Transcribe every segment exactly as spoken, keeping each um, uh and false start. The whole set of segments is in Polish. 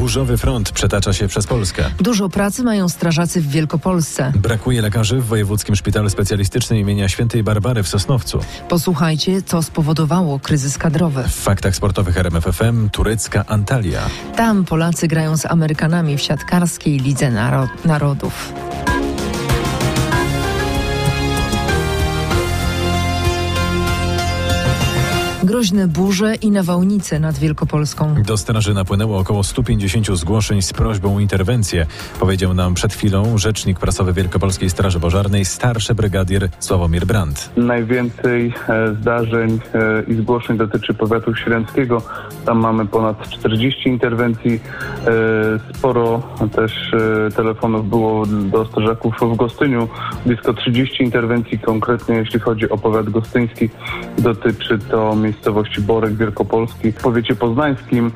Burzowy front przetacza się przez Polskę. Dużo pracy mają strażacy w Wielkopolsce. Brakuje lekarzy w Wojewódzkim Szpitalu Specjalistycznym imienia Świętej Barbary w Sosnowcu. Posłuchajcie, co spowodowało kryzys kadrowy. W faktach sportowych R M F F M turecka Antalya. Tam Polacy grają z Amerykanami w siatkarskiej Lidze Naro- Narodów. Groźne burze i nawałnice nad Wielkopolską. Do straży napłynęło około stu pięćdziesięciu zgłoszeń z prośbą o interwencję. Powiedział nam przed chwilą rzecznik prasowy Wielkopolskiej Straży Pożarnej, starszy brygadier Sławomir Brandt. Najwięcej e, zdarzeń e, i zgłoszeń dotyczy powiatu śremskiego. Tam mamy ponad czterdzieści interwencji. E, sporo też e, telefonów było do strażaków w Gostyniu. Blisko trzydzieści interwencji konkretnie, jeśli chodzi o powiat gostyński. Dotyczy to miejscowości Borek Wielkopolski. W powiecie poznańskim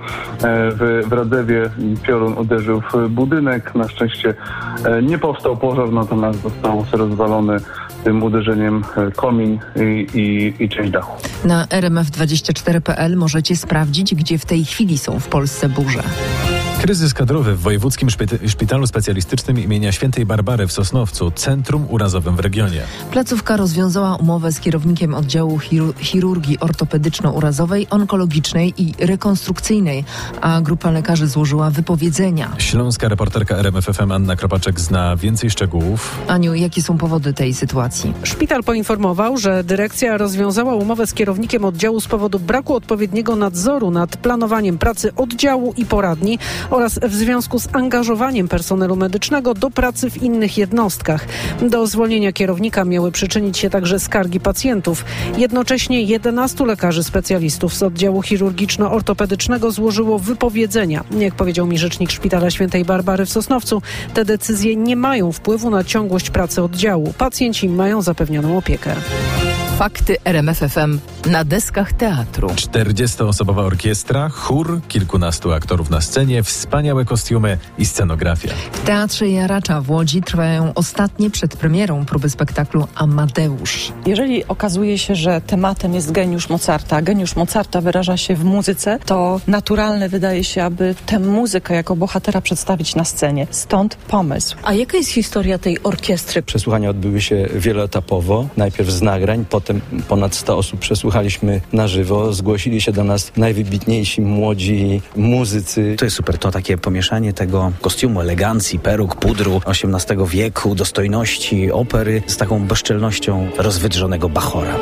w, w Radzewie piorun uderzył w budynek. Na szczęście nie powstał pożar, natomiast został rozwalony tym uderzeniem komin i, i, i część dachu. Na R M F dwadzieścia cztery kropka p l możecie sprawdzić, gdzie w tej chwili są w Polsce burze. Kryzys kadrowy w Wojewódzkim Szpit- Szpitalu Specjalistycznym imienia Świętej Barbary w Sosnowcu, centrum urazowym w regionie. Placówka rozwiązała umowę z kierownikiem oddziału chir- chirurgii ortopedyczno-urazowej, onkologicznej i rekonstrukcyjnej, a grupa lekarzy złożyła wypowiedzenia. Śląska reporterka R M F F M Anna Kropaczek zna więcej szczegółów. Aniu, jakie są powody tej sytuacji? Szpital poinformował, że dyrekcja rozwiązała umowę z kierownikiem oddziału z powodu braku odpowiedniego nadzoru nad planowaniem pracy oddziału i poradni oraz w związku z angażowaniem personelu medycznego do pracy w innych jednostkach. Do zwolnienia kierownika miały przyczynić się także skargi pacjentów. Jednocześnie jedenastu lekarzy specjalistów z oddziału chirurgiczno-ortopedycznego złożyło wypowiedzenia. Jak powiedział mi rzecznik Szpitala Świętej Barbary w Sosnowcu, te decyzje nie mają wpływu na ciągłość pracy oddziału. Pacjenci mają zapewnioną opiekę. Fakty R M F F M na deskach teatru. czterdziestoosobowa orkiestra, chór, kilkunastu aktorów na scenie, wspaniałe kostiumy i scenografia. W Teatrze Jaracza w Łodzi trwają ostatnie przed premierą próby spektaklu Amadeusz. Jeżeli okazuje się, że tematem jest geniusz Mozarta, a geniusz Mozarta wyraża się w muzyce, to naturalne wydaje się, aby tę muzykę jako bohatera przedstawić na scenie. Stąd pomysł. A jaka jest historia tej orkiestry? Przesłuchania odbyły się wieloetapowo. Najpierw z nagrań, potem ponad sto osób przesłuchaliśmy na żywo. Zgłosili się do nas najwybitniejsi młodzi muzycy. To jest super, to takie pomieszanie tego kostiumu, elegancji, peruk, pudru osiemnastego wieku, dostojności opery z taką bezczelnością rozwydrzonego bachora.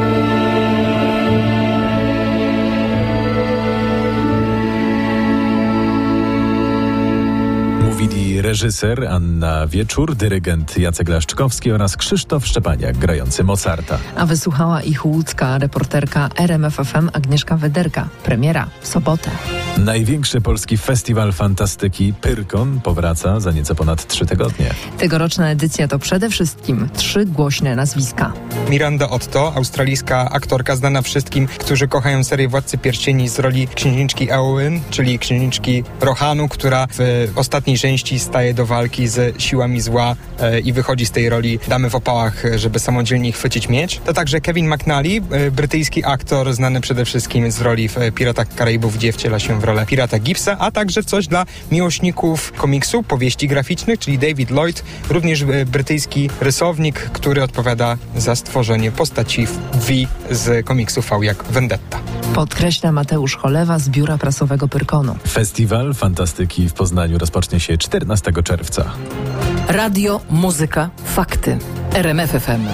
Mówili reżyser Anna Wieczór, dyrygent Jacek Laszczkowski oraz Krzysztof Szczepaniak grający Mozarta. A wysłuchała ich łódzka reporterka R M F F M Agnieszka Wederka. Premiera w sobotę. Największy polski festiwal fantastyki Pyrkon powraca za nieco ponad trzy tygodnie. Tegoroczna edycja to przede wszystkim trzy głośne nazwiska. Miranda Otto, australijska aktorka znana wszystkim, którzy kochają serię Władcy Pierścieni z roli księżniczki Eowyn, czyli księżniczki Rohanu, która w ostatniej części staje do walki z siłami zła e, i wychodzi z tej roli damy w opałach, żeby samodzielnie chwycić miecz. To także Kevin McNally, e, brytyjski aktor znany przede wszystkim z roli w Piratach Karaibów, gdzie wciela się w rolę pirata Gibbsa, a także coś dla miłośników komiksu, powieści graficznych, czyli David Lloyd, również e, brytyjski rysownik, który odpowiada za stworzenie postaci V z komiksu V jak Vendetta. Podkreśla Mateusz Cholewa z Biura Prasowego Pyrkonu. Festiwal fantastyki w Poznaniu rozpocznie się czternastego czerwca. Radio, muzyka, fakty. R M F F M.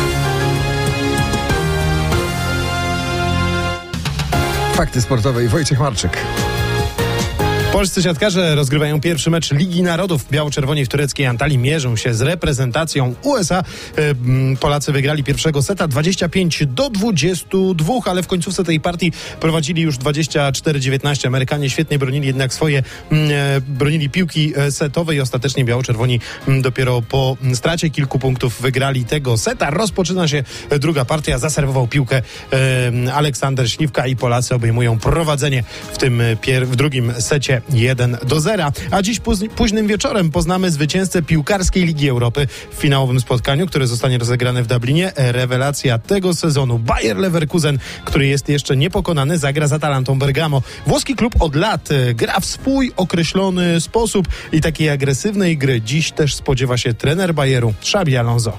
Fakty sportowe i Wojciech Marczyk. Polscy siatkarze rozgrywają pierwszy mecz Ligi Narodów. Biało-czerwoni w tureckiej Antalii mierzą się z reprezentacją U S A. Polacy wygrali pierwszego seta dwadzieścia pięć do dwudziestu dwóch, ale w końcówce tej partii prowadzili już dwadzieścia cztery dziewiętnaście. Amerykanie świetnie bronili jednak swoje, bronili piłki setowej. Ostatecznie biało-czerwoni dopiero po stracie kilku punktów wygrali tego seta. Rozpoczyna się druga partia. Zaserwował piłkę Aleksander Śliwka i Polacy obejmują prowadzenie w tym pier- w drugim secie jeden do zera. A dziś póź- późnym wieczorem poznamy zwycięzcę piłkarskiej Ligi Europy w finałowym spotkaniu, które zostanie rozegrane w Dublinie. Rewelacja tego sezonu. Bayer Leverkusen, który jest jeszcze niepokonany, zagra z Atalantą Bergamo. Włoski klub od lat gra w swój określony sposób i takiej agresywnej gry dziś też spodziewa się trener Bayeru, Xabi Alonso.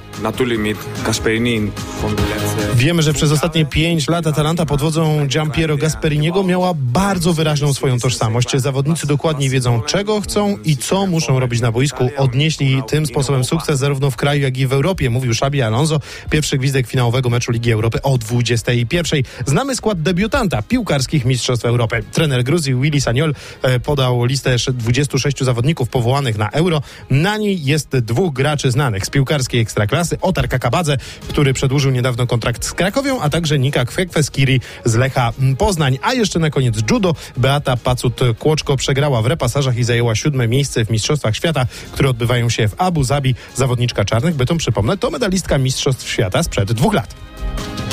Wiemy, że przez ostatnie pięć lat Atalanta pod wodzą Giampiero Gasperiniego miała bardzo wyraźną swoją tożsamość. Zawodnicy dokładnie wiedzą, czego chcą i co muszą robić na boisku. Odnieśli tym sposobem sukces zarówno w kraju, jak i w Europie, mówił Xabi Alonso. Pierwszy gwizdek finałowego meczu Ligi Europy o dwudziestej pierwszej. Znamy skład debiutanta piłkarskich Mistrzostw Europy. Trener Gruzji Willy Sagnol podał listę dwudziestu sześciu zawodników powołanych na Euro. Na niej jest dwóch graczy znanych z piłkarskiej ekstraklasy. Otar Kakabadze, który przedłużył niedawno kontrakt z Krakowią, a także Nika Kwekweskiri z Lecha Poznań. A jeszcze na koniec judo. Beata Pacut-Kłoczko przegrała w repasażach i zajęła siódme miejsce w Mistrzostwach Świata, które odbywają się w Abu Zabi. Zawodniczka czarnych bytom, przypomnę, to medalistka Mistrzostw Świata sprzed dwóch lat.